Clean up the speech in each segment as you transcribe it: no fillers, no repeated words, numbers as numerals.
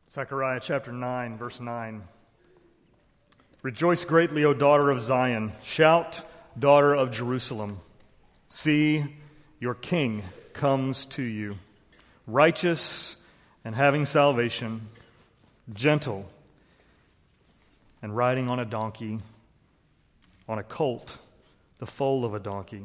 Zechariah chapter 9, verse 9. Rejoice greatly, O daughter of Zion. Shout, daughter of Jerusalem. See, your king comes to you, righteous and having salvation, gentle and riding on a donkey, on a colt, the foal of a donkey.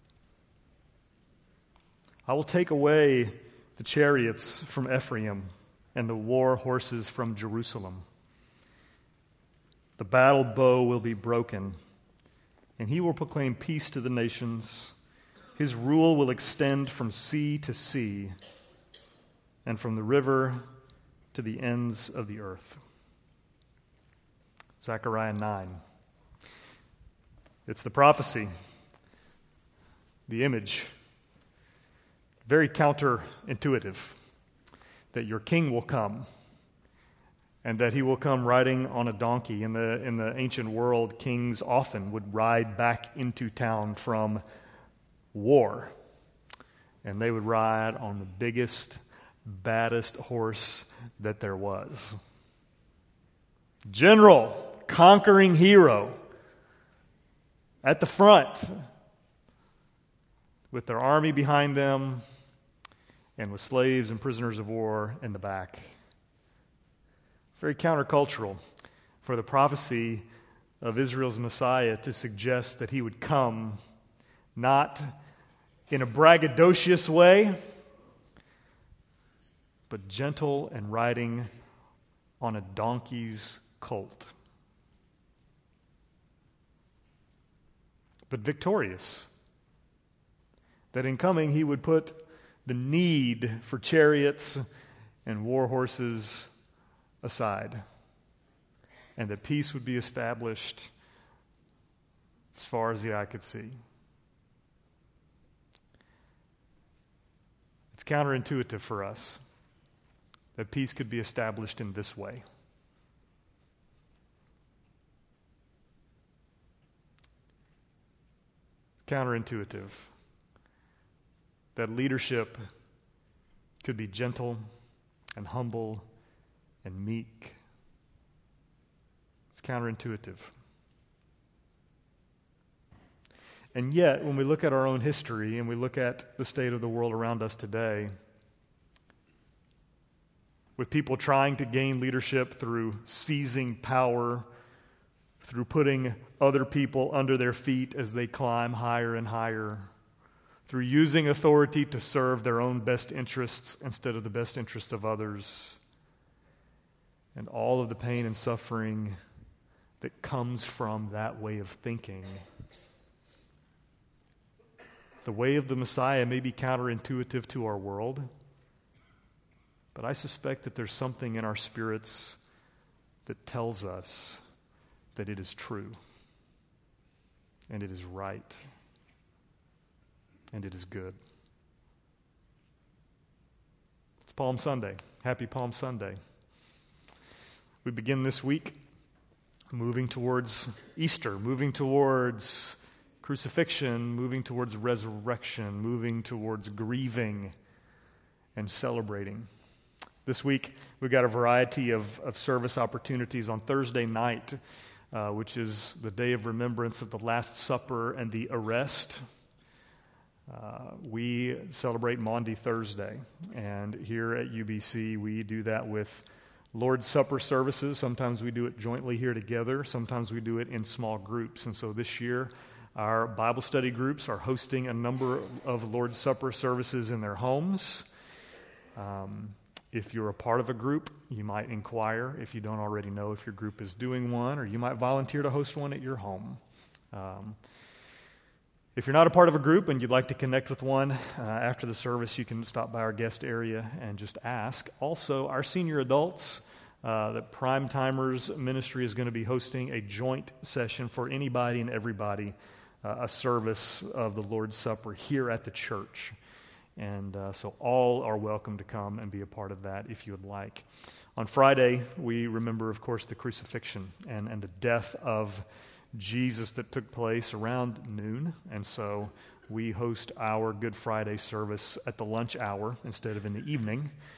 I will take away the chariots from Ephraim and the war horses from Jerusalem. The battle bow will be broken, and he will proclaim peace to the nations. His rule will extend from sea to sea and from the river to the ends of the earth. Zechariah 9. It's the prophecy, the image, very counterintuitive, that your king will come and that he will come riding on a donkey. In the ancient world, kings often would ride back into town from war, and they would ride on the biggest, baddest horse that there was. General, conquering hero, at the front, with their army behind them, and with slaves and prisoners of war in the back. Very countercultural for the prophecy of Israel's Messiah to suggest that he would come not in a braggadocious way, but gentle and riding on a donkey's colt. But victorious. That in coming he would put the need for chariots and war horses aside, and that peace would be established as far as the eye could see. It's counterintuitive for us that peace could be established in this way. Counterintuitive that leadership could be gentle and humble and meek. It's counterintuitive. And yet, when we look at our own history and we look at the state of the world around us today, with people trying to gain leadership through seizing power, through putting other people under their feet as they climb higher and higher, through using authority to serve their own best interests instead of the best interests of others, and all of the pain and suffering that comes from that way of thinking. The way of the Messiah may be counterintuitive to our world, but I suspect that there's something in our spirits that tells us that it is true, and it is right, and it is good. It's Palm Sunday. Happy Palm Sunday. We begin this week moving towards Easter, moving towards crucifixion, moving towards resurrection, moving towards grieving and celebrating. This week, we've got a variety of service opportunities on Thursday night, which is the day of remembrance of the Last Supper and the arrest. We celebrate Maundy Thursday, and here at UBC, we do that with Lord's Supper services. Sometimes we do it jointly here together. Sometimes we do it in small groups. And so this year, our Bible study groups are hosting a number of Lord's Supper services in their homes. If you're a part of a group, you might inquire if you don't already know if your group is doing one, or you might volunteer to host one at your home. If you're not a part of a group and you'd like to connect with one after the service, you can stop by our guest area and just ask. Also, our senior adults, the Prime Timers Ministry is going to be hosting a joint session for anybody and everybody, a service of the Lord's Supper here at the church. And so all are welcome to come and be a part of that if you would like. On Friday, we remember, of course, the crucifixion and the death of Jesus that took place around noon, and so we host our Good Friday service at the lunch hour instead of in the evening,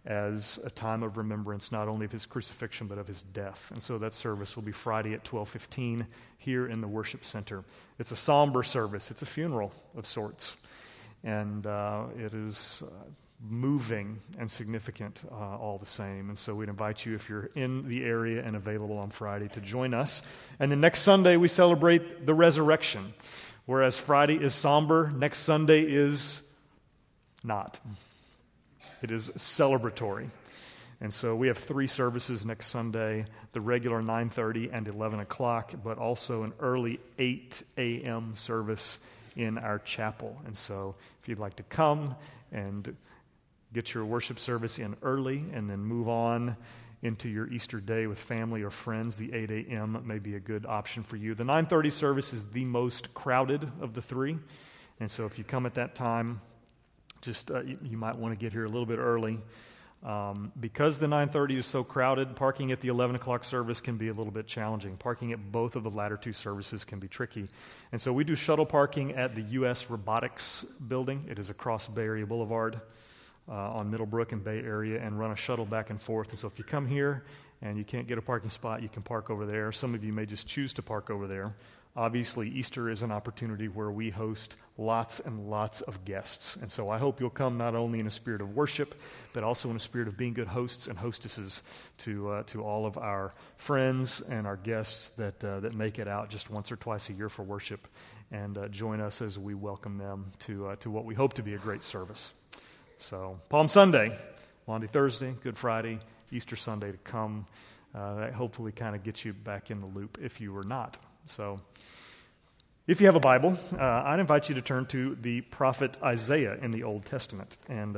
as a time of remembrance, not only of his crucifixion, but of his death. And so that service will be Friday at 12:15 here in the worship center. It's a somber service. It's a funeral of sorts. And it is moving and significant all the same. And so we'd invite you, if you're in the area and available on Friday, to join us. And then next Sunday, we celebrate the resurrection. Whereas Friday is somber, next Sunday is not. It is celebratory. And so we have 3 services next Sunday, the regular 9:30 and 11 o'clock, but also an early 8 a.m. service in our chapel. And so if you'd like to come and get your worship service in early and then move on into your Easter day with family or friends, the 8 a.m. may be a good option for you. The 9:30 service is the most crowded of the 3. And so if you come at that time, just you might want to get here a little bit early. Because the 9:30 is so crowded, parking at the 11 o'clock service can be a little bit challenging. Parking at both of the latter 2 services can be tricky. And so we do shuttle parking at the U.S. Robotics building. It is across Bay Area Boulevard on Middlebrook and Bay Area, and run a shuttle back and forth. And so if you come here and you can't get a parking spot, you can park over there. Some of you may just choose to park over there. Obviously, Easter is an opportunity where we host lots and lots of guests. And so I hope you'll come not only in a spirit of worship, but also in a spirit of being good hosts and hostesses to all of our friends and our guests that make it out just once or twice a year for worship, and join us as we welcome them to what we hope to be a great service. So Palm Sunday, Maundy Thursday, Good Friday, Easter Sunday to come. That hopefully kind of gets you back in the loop if you were not. So if you have a Bible, I'd invite you to turn to the prophet Isaiah in the Old Testament. And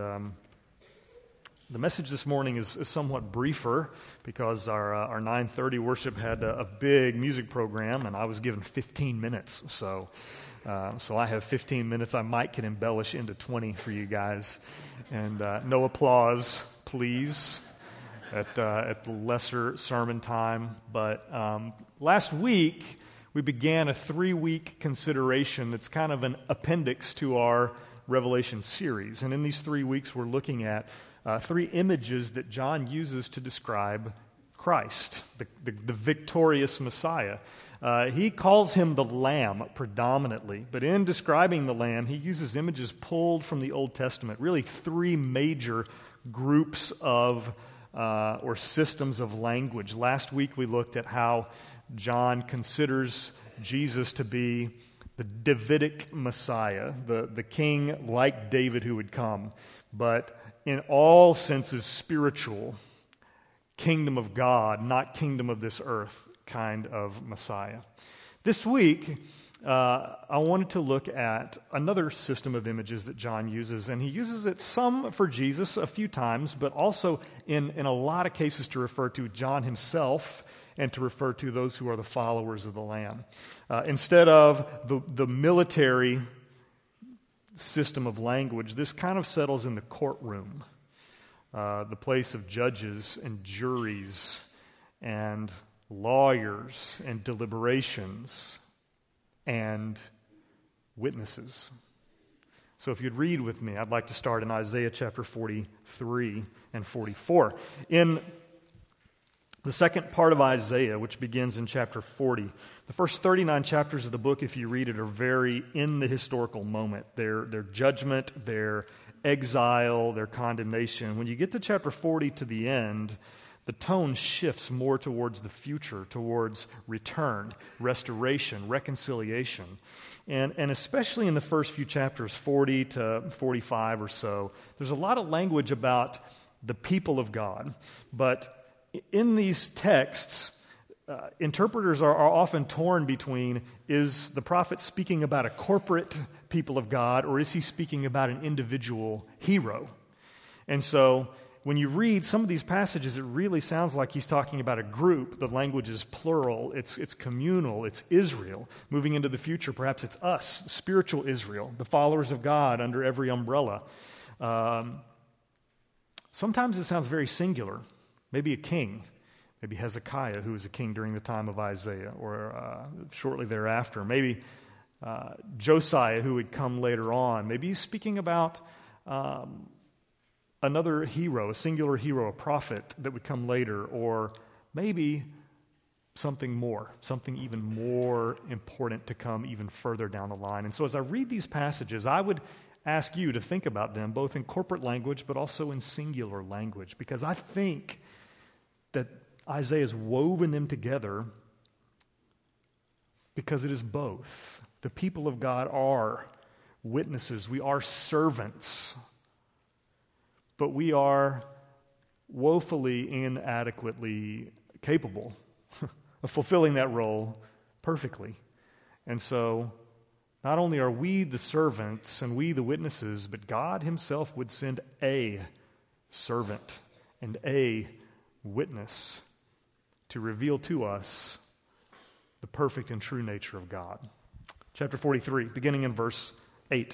the message this morning is somewhat briefer because our 9:30 worship had a big music program, and I was given 15 minutes. So I have 15 minutes. I might can embellish into 20 for you guys. And no applause, please, at the lesser sermon time. But last week, we began a 3-week consideration that's kind of an appendix to our Revelation series. And in these 3 weeks, we're looking at 3 images that John uses to describe Christ, the victorious Messiah. He calls him the Lamb predominantly, but in describing the Lamb, he uses images pulled from the Old Testament, really 3 major groups of or systems of language. Last week we looked at how John considers Jesus to be the Davidic Messiah, the king like David who would come, but in all senses spiritual, kingdom of God, not kingdom of this earth kind of Messiah. This week, I wanted to look at another system of images that John uses, and he uses it some for Jesus a few times, but also in a lot of cases to refer to John himself and to refer to those who are the followers of the Lamb. Instead of the military system of language, this kind of settles in the courtroom, the place of judges and juries and lawyers and deliberations and witnesses. So if you'd read with me, I'd like to start in Isaiah chapter 43 and 44. In the second part of Isaiah, which begins in chapter 40, the first 39 chapters of the book, if you read it, are very in the historical moment. Their judgment, their exile, their condemnation. When you get to chapter 40 to the end, the tone shifts more towards the future, towards return, restoration, reconciliation. And especially in the first few chapters, 40 to 45 or so, there's a lot of language about the people of God. But in these texts, interpreters are often torn between, is the prophet speaking about a corporate people of God, or is he speaking about an individual hero? And so when you read some of these passages, it really sounds like he's talking about a group. The language is plural, it's communal, it's Israel. Moving into the future, perhaps it's us, spiritual Israel, the followers of God under every umbrella. Sometimes it sounds very singular. Maybe a king, maybe Hezekiah, who was a king during the time of Isaiah, or shortly thereafter. Maybe Josiah, who would come later on. Maybe he's speaking about another hero, a singular hero, a prophet that would come later, or maybe something more, something even more important to come even further down the line. And so as I read these passages, I would ask you to think about them both in corporate language but also in singular language, because I think that Isaiah has woven them together because it is both. The people of God are witnesses. We are servants, but we are woefully inadequately capable of fulfilling that role perfectly. And so, not only are we the servants and we the witnesses, but God himself would send a servant and a witness to reveal to us the perfect and true nature of God. Chapter 43, beginning in verse 8.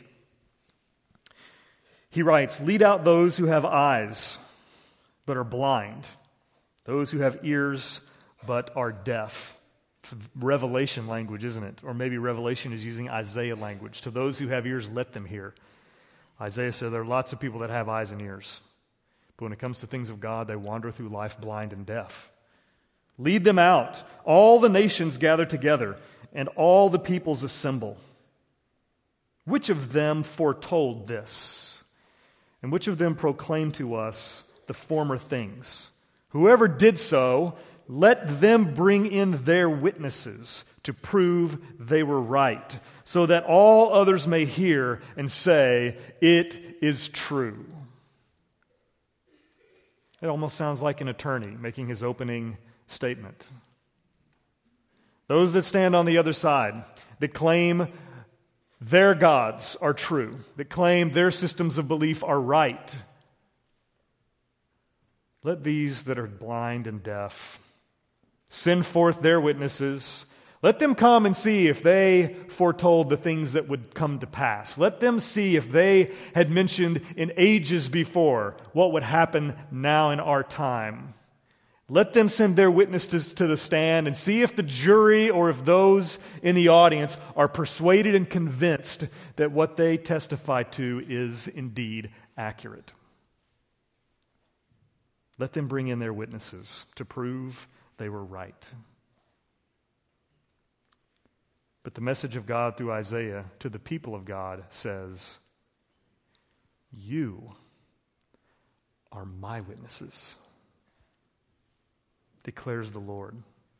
He writes, "Lead out those who have eyes, but are blind, those who have ears, but are deaf." It's Revelation language, isn't it? Or maybe Revelation is using Isaiah language. To those who have ears, let them hear. Isaiah said there are lots of people that have eyes and ears, but when it comes to things of God, they wander through life blind and deaf. "Lead them out. All the nations gather together, and all the peoples assemble. Which of them foretold this? And which of them proclaimed to us the former things? Whoever did so, let them bring in their witnesses to prove they were right, so that all others may hear and say, 'It is true.'" It almost sounds like an attorney making his opening statement. Those that stand on the other side, that claim their gods are true, that claim their systems of belief are right, let these that are blind and deaf send forth their witnesses. Let them come and see if they foretold the things that would come to pass. Let them see if they had mentioned in ages before what would happen now in our time. Let them send their witnesses to the stand and see if the jury or if those in the audience are persuaded and convinced that what they testify to is indeed accurate. Let them bring in their witnesses to prove they were right. But the message of God through Isaiah to the people of God says, "You are my witnesses, declares the Lord.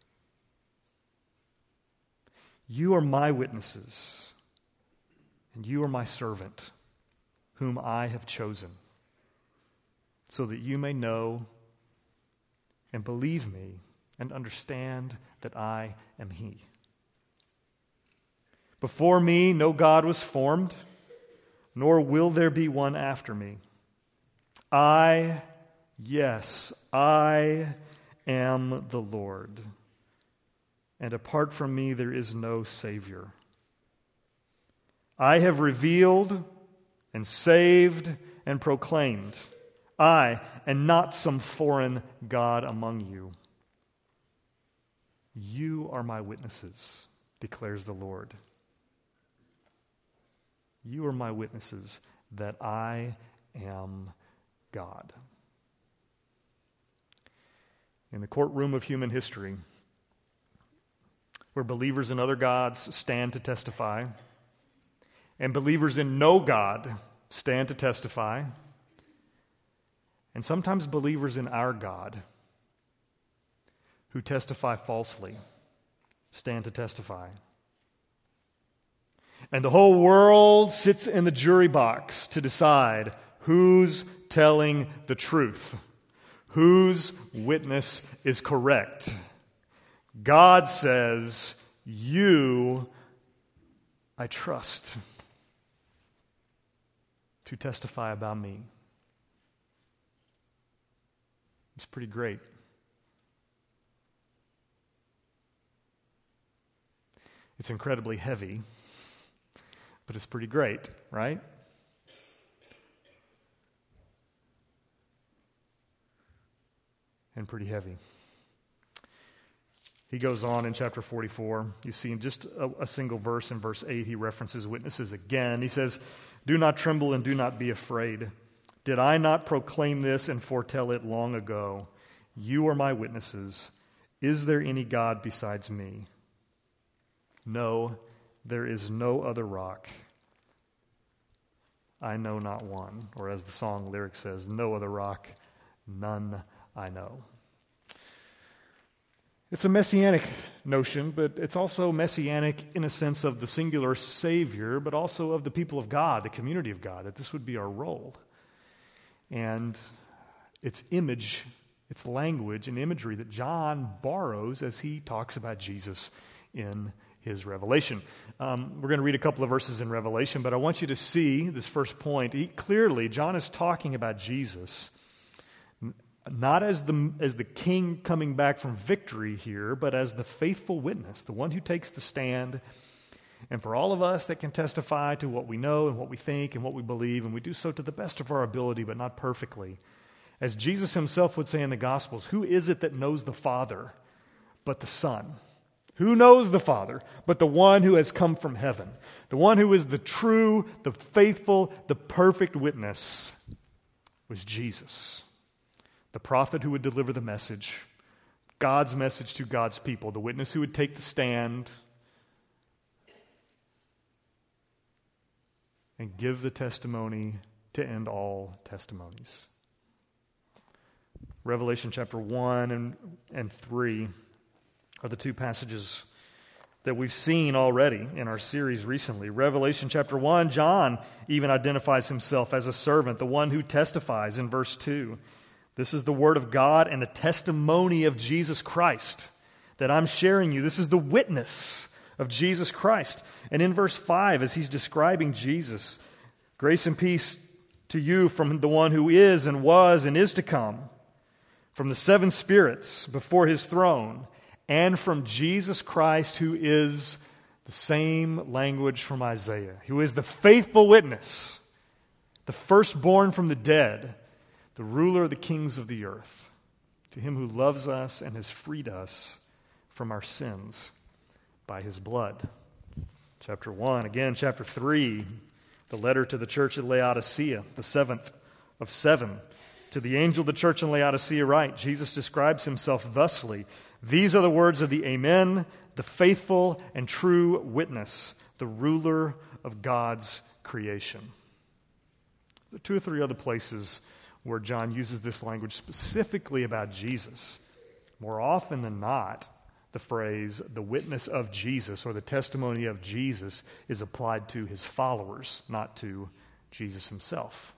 You are my witnesses, and you are my servant, whom I have chosen, so that you may know and believe me and understand that I am He. Before me no God was formed, nor will there be one after me. I am the Lord, and apart from me there is no Savior. I have revealed and saved and proclaimed. I am not some foreign God among you. You are my witnesses, declares the Lord. You are my witnesses that I am God." In the courtroom of human history, where believers in other gods stand to testify, and believers in no God stand to testify, and sometimes believers in our God who testify falsely stand to testify. And the whole world sits in the jury box to decide who's telling the truth, whose witness is correct. God says, "You I trust to testify about me." It's pretty great. It's incredibly heavy, but it's pretty great, right? And pretty heavy. He goes on in chapter 44. You see in just a single verse, in verse 8, he references witnesses again. He says, "Do not tremble and do not be afraid. Did I not proclaim this and foretell it long ago? You are my witnesses. Is there any God besides me? No, there is no other rock. I know not one. Or as the song lyric says, no other rock, none I know. It's a messianic notion, but it's also messianic in a sense of the singular Savior, but also of the people of God, the community of God, that this would be our role. And it's image, it's language and imagery that John borrows as he talks about Jesus in his Revelation. We're going to read a couple of verses in Revelation, but I want you to see this first point. Clearly, John is talking about Jesus not as the king coming back from victory here, but as the faithful witness, the one who takes the stand. And for all of us that can testify to what we know and what we think and what we believe, and we do so to the best of our ability, but not perfectly. As Jesus himself would say in the Gospels, who is it that knows the Father but the Son? Who knows the Father but the one who has come from heaven? The one who is the true, the faithful, the perfect witness was Jesus. The prophet who would deliver the message, God's message to God's people, the witness who would take the stand and give the testimony to end all testimonies. Revelation chapter 1 and 3 are the two passages that we've seen already in our series recently. Revelation chapter 1, John even identifies himself as a servant, the one who testifies in verse 2. This is the word of God and the testimony of Jesus Christ that I'm sharing you. This is the witness of Jesus Christ. And in verse 5, as he's describing Jesus, grace and peace to you from the one who is and was and is to come, from the seven spirits before his throne, and from Jesus Christ, who is the same language from Isaiah, who is the faithful witness, the firstborn from the dead, the ruler of the kings of the earth, to him who loves us and has freed us from our sins by his blood. Chapter 1, again, chapter 3, the letter to the church at Laodicea, the seventh of seven. To the angel of the church in Laodicea write, Jesus describes himself thusly, these are the words of the Amen, the faithful and true witness, the ruler of God's creation. There are two or three other places where John uses this language specifically about Jesus. More often than not, the phrase, the witness of Jesus, or the testimony of Jesus, is applied to his followers, not to Jesus himself.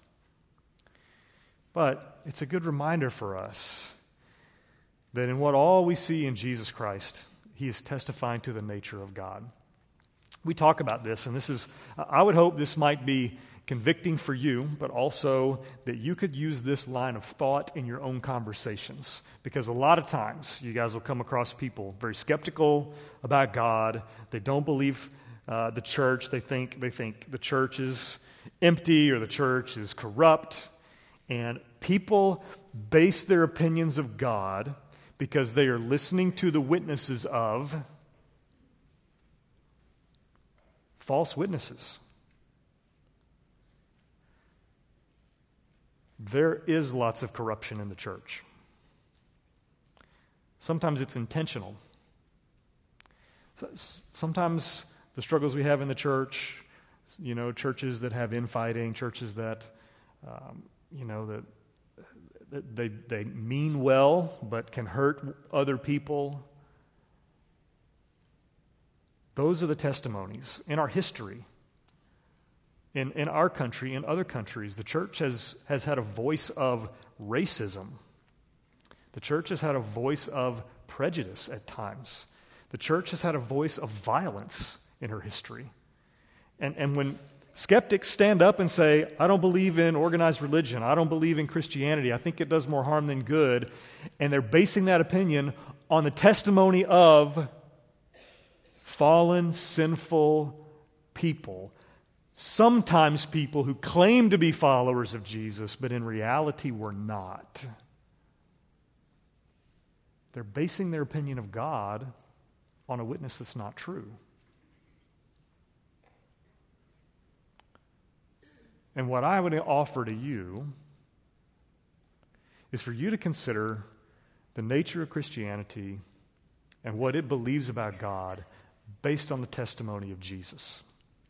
But it's a good reminder for us that in what all we see in Jesus Christ, he is testifying to the nature of God. We talk about this, and I would hope this might be convicting for you, but also that you could use this line of thought in your own conversations. Because a lot of times, you guys will come across people very skeptical about God. They don't believe the church. They think the church is empty or the church is corrupt. And people base their opinions of God because they are listening to the witnesses of false witnesses. There is lots of corruption in the church. Sometimes it's intentional. Sometimes the struggles we have in the church, churches that have infighting, churches that, that they mean well but can hurt other people. Those are the testimonies in our history. In our country, in other countries, the church has had a voice of racism. The church has had a voice of prejudice at times. The church has had a voice of violence in her history. And when skeptics stand up and say, I don't believe in organized religion, I don't believe in Christianity, I think it does more harm than good, and they're basing that opinion on the testimony of fallen, sinful people, sometimes people who claim to be followers of Jesus, but in reality were not. They're basing their opinion of God on a witness that's not true. And what I would offer to you is for you to consider the nature of Christianity and what it believes about God based on the testimony of Jesus.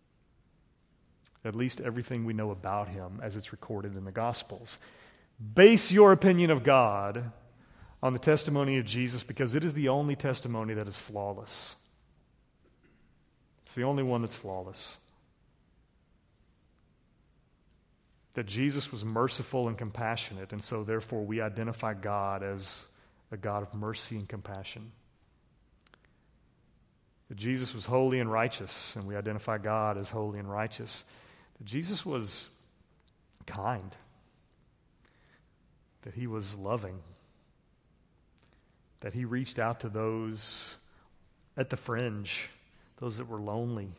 At least everything we know about him as it's recorded in the Gospels. Base your opinion of God on the testimony of Jesus because it is the only testimony that is flawless. It's the only one that's flawless. That Jesus was merciful and compassionate, and so therefore we identify God as a God of mercy and compassion. That Jesus was holy and righteous, and we identify God as holy and righteous. That Jesus was kind. That he was loving. That he reached out to those at the fringe, those that were lonely.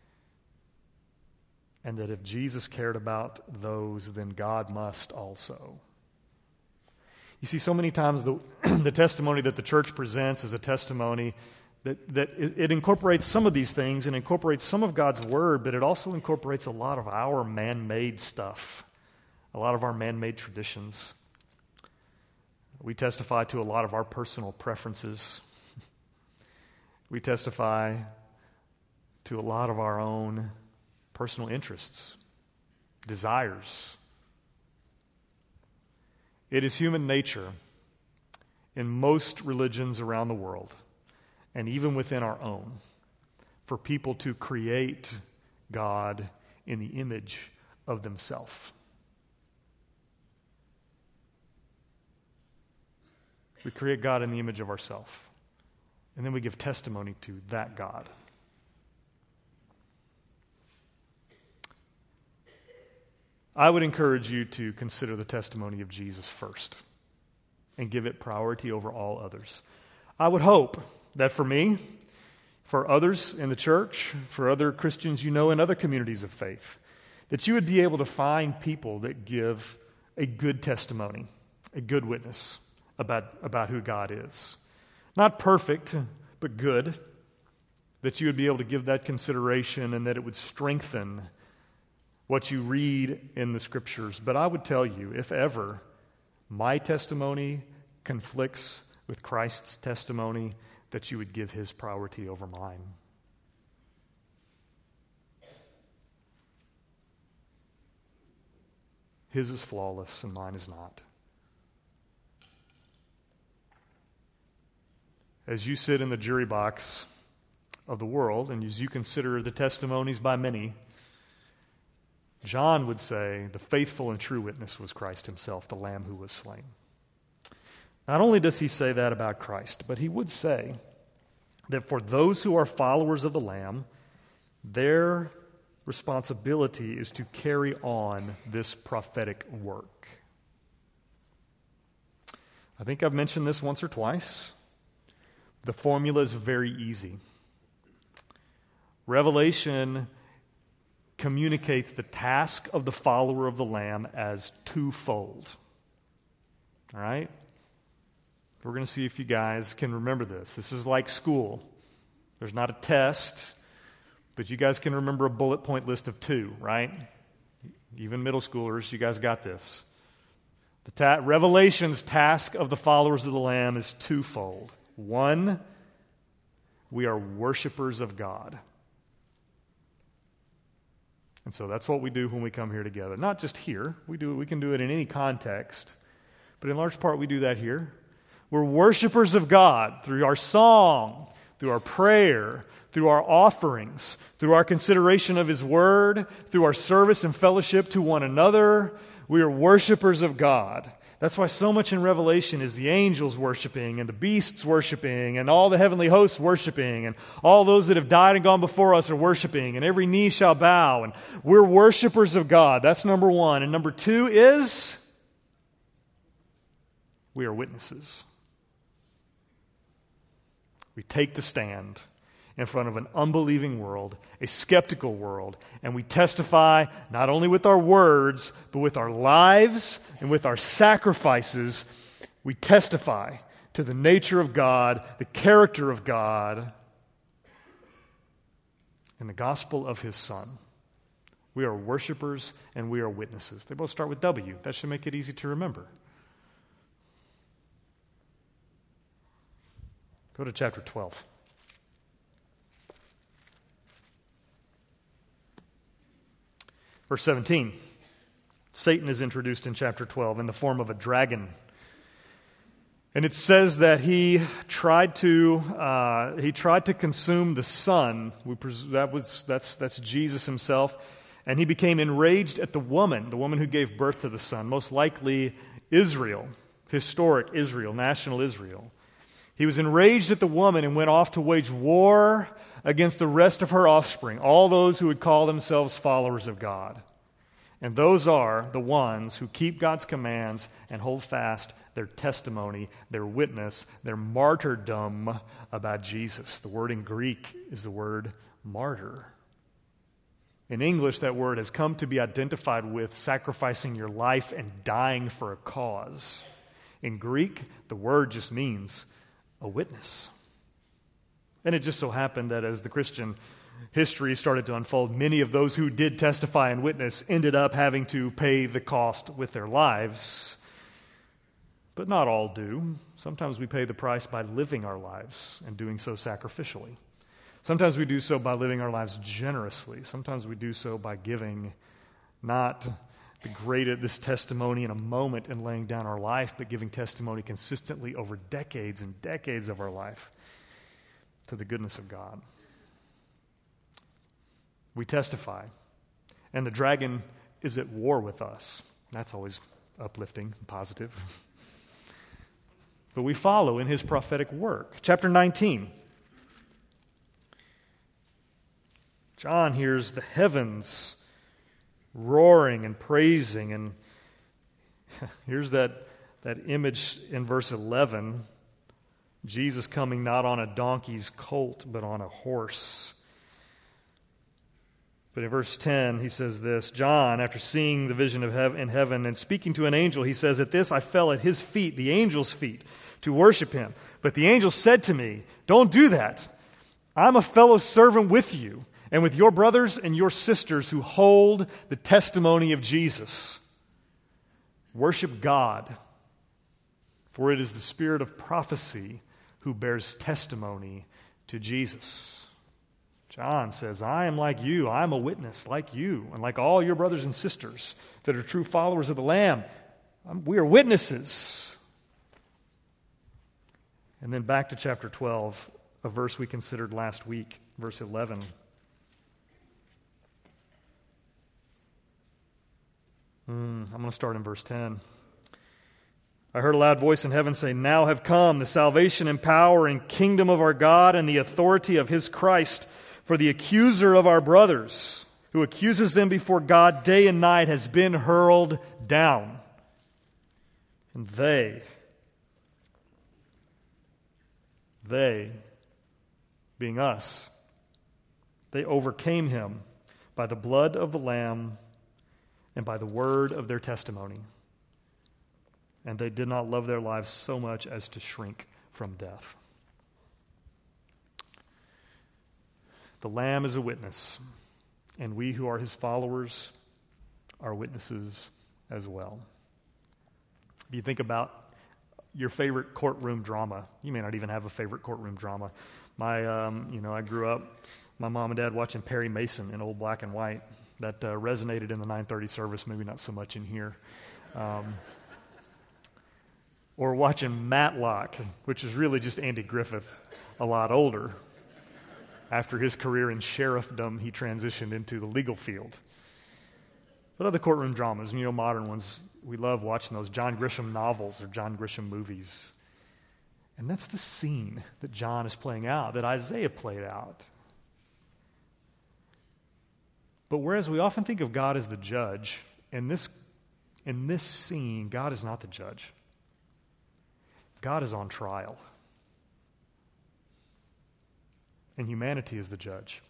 And that if Jesus cared about those, then God must also. You see, so many times the testimony that the church presents is a testimony that it incorporates some of these things and incorporates some of God's word, but it also incorporates a lot of our man-made stuff, a lot of our man-made traditions. We testify to a lot of our personal preferences. We testify to a lot of our own personal interests, desires. It is human nature in most religions around the world, and even within our own, for people to create God in the image of themselves. We create God in the image of ourselves, and then we give testimony to that God. I would encourage you to consider the testimony of Jesus first and give it priority over all others. I would hope that for me, for others in the church, for other Christians you know in other communities of faith, that you would be able to find people that give a good testimony, a good witness about who God is. Not perfect, but good. That you would be able to give that consideration and that it would strengthen what you read in the Scriptures. But I would tell you, if ever my testimony conflicts with Christ's testimony, that you would give his priority over mine. His is flawless and mine is not. As you sit in the jury box of the world and as you consider the testimonies by many, John would say the faithful and true witness was Christ himself, the Lamb who was slain. Not only does he say that about Christ, but he would say that for those who are followers of the Lamb, their responsibility is to carry on this prophetic work. I think I've mentioned this once or twice. The formula is very easy. Revelation communicates the task of the follower of the Lamb as twofold. All right? We're going to see if you guys can remember this. This is like school. There's not a test, but you guys can remember a bullet point list of 2, right? Even middle schoolers, you guys got this. Revelation's task of the followers of the Lamb is twofold. 1, we are worshipers of God. And so that's what we do when we come here together. Not just here. We can do it in any context. But in large part, we do that here. We're worshipers of God through our song, through our prayer, through our offerings, through our consideration of His Word, through our service and fellowship to one another. We are worshipers of God. That's why so much in Revelation is the angels worshiping and the beasts worshiping and all the heavenly hosts worshiping and all those that have died and gone before us are worshiping and every knee shall bow. And we're worshipers of God. That's number 1. And number 2 is we are witnesses. We take the stand in front of an unbelieving world, a skeptical world, and we testify not only with our words, but with our lives and with our sacrifices. We testify to the nature of God, the character of God, and the gospel of His Son. We are worshipers and we are witnesses. They both start with W. That should make it easy to remember. Go to chapter 12. Verse 17. Satan is introduced in chapter 12 in the form of a dragon. And it says that he tried to consume the Son. That's Jesus himself. And he became enraged at the woman who gave birth to the Son, most likely Israel, historic Israel, national Israel. He was enraged at the woman and went off to wage war against the rest of her offspring, all those who would call themselves followers of God. And those are the ones who keep God's commands and hold fast their testimony, their witness, their martyrdom about Jesus. The word in Greek is the word martyr. In English, that word has come to be identified with sacrificing your life and dying for a cause. In Greek, the word just means a witness. And it just so happened that as the Christian history started to unfold, many of those who did testify and witness ended up having to pay the cost with their lives. But not all do. Sometimes we pay the price by living our lives and doing so sacrificially. Sometimes we do so by living our lives generously. Sometimes we do so by giving not this testimony in a moment and laying down our life, but giving testimony consistently over decades and decades of our life to the goodness of God. We testify, and the dragon is at war with us. That's always uplifting and positive. But we follow in his prophetic work. Chapter 19. John hears the heavens roaring and praising, and here's that image in verse 11, Jesus coming not on a donkey's colt, but on a horse. But in verse 10, he says this, John, after seeing the vision of in heaven and speaking to an angel, he says, "At this I fell at his feet, the angel's feet, to worship him. But the angel said to me, 'Don't do that. I'm a fellow servant with you and with your brothers and your sisters who hold the testimony of Jesus. Worship God, for it is the spirit of prophecy who bears testimony to Jesus.'" John says, I am like you. I am a witness like you and like all your brothers and sisters that are true followers of the Lamb. We are witnesses. And then back to chapter 12, a verse we considered last week, verse 11. I'm going to start in verse 10. I heard a loud voice in heaven say, "Now have come the salvation and power and kingdom of our God and the authority of his Christ. For the accuser of our brothers, who accuses them before God day and night, has been hurled down. And they, being us, they overcame him by the blood of the Lamb and by the word of their testimony. And they did not love their lives so much as to shrink from death." The Lamb is a witness, and we who are his followers are witnesses as well. If you think about your favorite courtroom drama, you may not even have a favorite courtroom drama. I grew up, my mom and dad watching Perry Mason in old black and white. That resonated in the 9:30 service, maybe not so much in here. Or watching Matlock, which is really just Andy Griffith, a lot older. After his career in sheriffdom, he transitioned into the legal field. But other courtroom dramas, modern ones, we love watching those John Grisham novels or John Grisham movies. And that's the scene that John is playing out, that Isaiah played out. But whereas we often think of God as the judge, in this scene, God is not the judge. God is on trial. And humanity is the judge.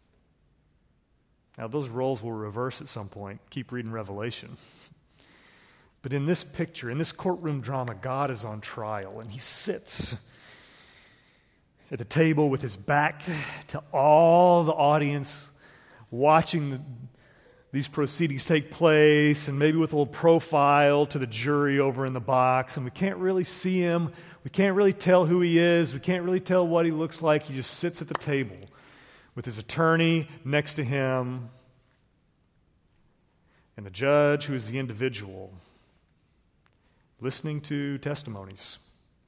Now, those roles will reverse at some point. Keep reading Revelation. But in this picture, in this courtroom drama, God is on trial, and he sits at the table with his back to all the audience, watching these proceedings take place, and maybe with a little profile to the jury over in the box, and we can't really see him. We can't really tell who he is. We can't really tell what he looks like. He just sits at the table with his attorney next to him, and the judge, who is the individual, listening to testimonies.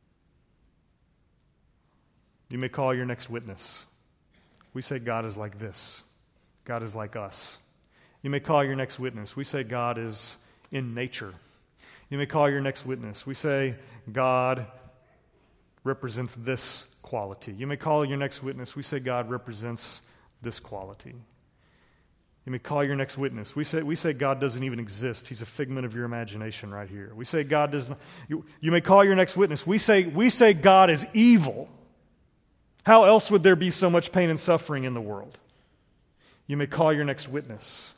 You may call your next witness. We say God is like this. God is like us. You may call your next witness. We say God is in nature. You may call your next witness. We say God represents this quality. You may call your next witness. We say God represents this quality. You may call your next witness. We say God doesn't even exist. He's a figment of your imagination right here. We say God doesn't. You may call your next witness. We say God is evil. How else would there be so much pain and suffering in the world? You may call your next witness.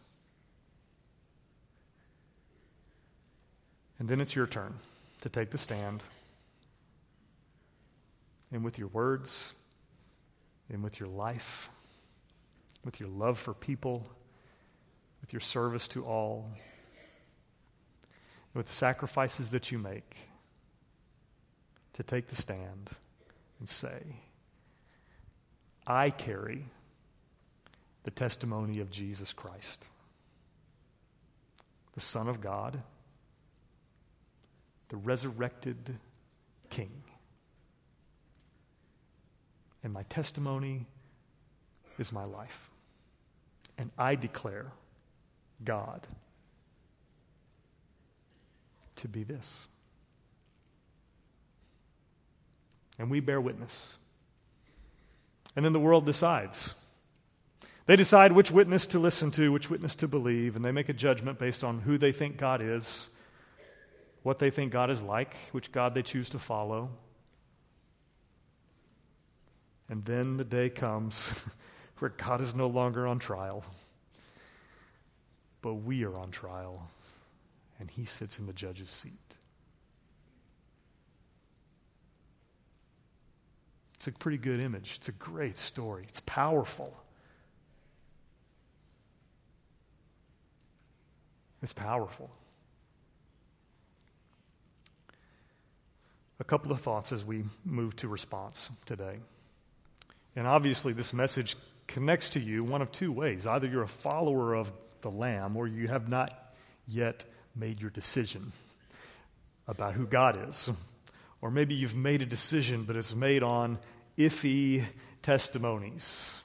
And then it's your turn to take the stand. And with your words, and with your life, with your love for people, with your service to all, with the sacrifices that you make, to take the stand and say, I carry the testimony of Jesus Christ, the Son of God, the resurrected King. And my testimony is my life. And I declare God to be this. And we bear witness. And then the world decides. They decide which witness to listen to, which witness to believe, and they make a judgment based on who they think God is, what they think God is like, which God they choose to follow. And then the day comes where God is no longer on trial, but we are on trial, and he sits in the judge's seat. It's a pretty good image. It's a great story. It's powerful. It's powerful. A couple of thoughts as we move to response today. And obviously this message connects to you one of two ways. Either you're a follower of the Lamb or you have not yet made your decision about who God is. Or maybe you've made a decision, but it's made on iffy testimonies.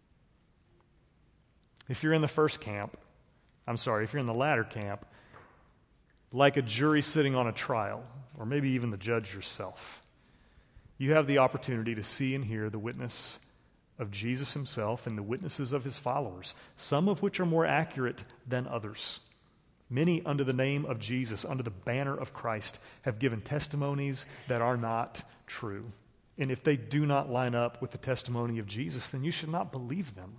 If you're in the if you're in the latter camp, like a jury sitting on a trial, or maybe even the judge yourself, you have the opportunity to see and hear the witness of Jesus himself and the witnesses of his followers, some of which are more accurate than others. Many under the name of Jesus, under the banner of Christ, have given testimonies that are not true. And if they do not line up with the testimony of Jesus, then you should not believe them.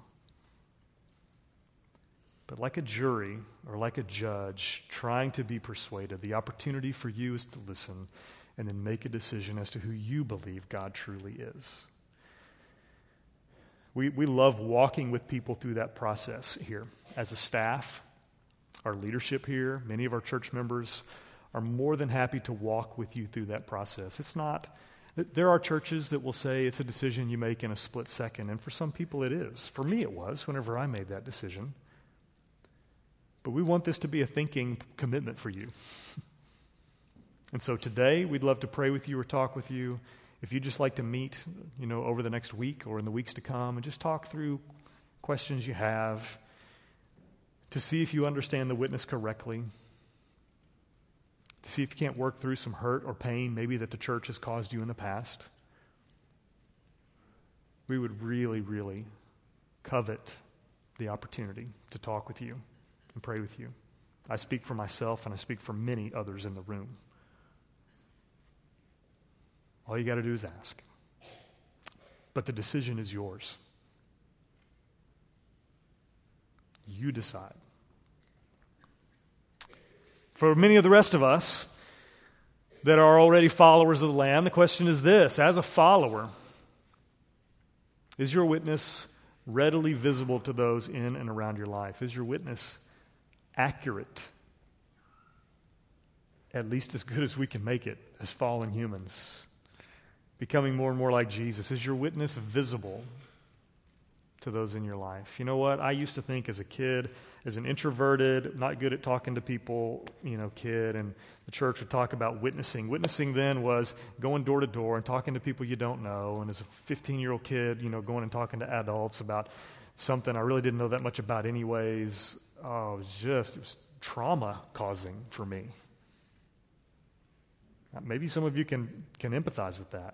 But like a jury or like a judge trying to be persuaded, the opportunity for you is to listen and then make a decision as to who you believe God truly is. We love walking with people through that process here. As a staff, our leadership here, many of our church members are more than happy to walk with you through that process. There are churches that will say it's a decision you make in a split second, and for some people it is. For me it was whenever I made that decision. But we want this to be a thinking commitment for you. And so today, we'd love to pray with you or talk with you. If you'd just like to meet, over the next week or in the weeks to come and just talk through questions you have to see if you understand the witness correctly, to see if you can't work through some hurt or pain maybe that the church has caused you in the past, we would really, really covet the opportunity to talk with you and pray with you. I speak for myself and I speak for many others in the room. All you got to do is ask. But the decision is yours. You decide. For many of the rest of us that are already followers of the Lamb, the question is this: as a follower, is your witness readily visible to those in and around your life? Is your witness accurate, at least as good as we can make it as fallen humans, becoming more and more like Jesus? Is your witness visible to those in your life? You know what? I used to think as a kid, as an introverted, not good at talking to people, kid, and the church would talk about witnessing. Witnessing then was going door to door and talking to people you don't know. And as a 15-year-old kid, going and talking to adults about something I really didn't know that much about anyways. Oh, it was trauma causing for me. Maybe some of you can empathize with that.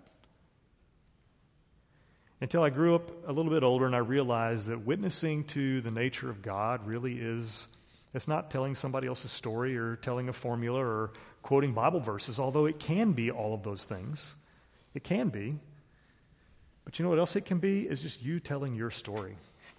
Until I grew up a little bit older and I realized that witnessing to the nature of God really it's not telling somebody else's story or telling a formula or quoting Bible verses, although it can be all of those things. It can be. But you know what else it can be? Is just you telling your story.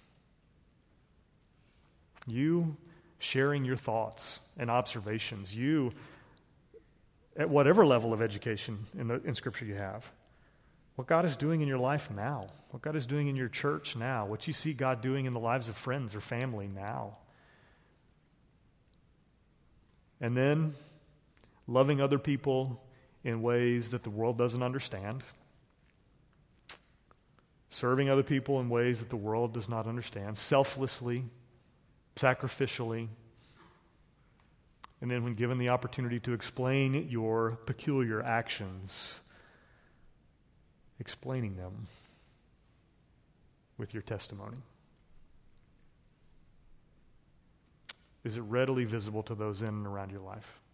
You sharing your thoughts and observations. You, at whatever level of education in Scripture you have, what God is doing in your life now, what God is doing in your church now, what you see God doing in the lives of friends or family now. And then loving other people in ways that the world doesn't understand. Serving other people in ways that the world does not understand. Selflessly, sacrificially. And then when given the opportunity to explain your peculiar actions, explaining them with your testimony. Is it readily visible to those in and around your life?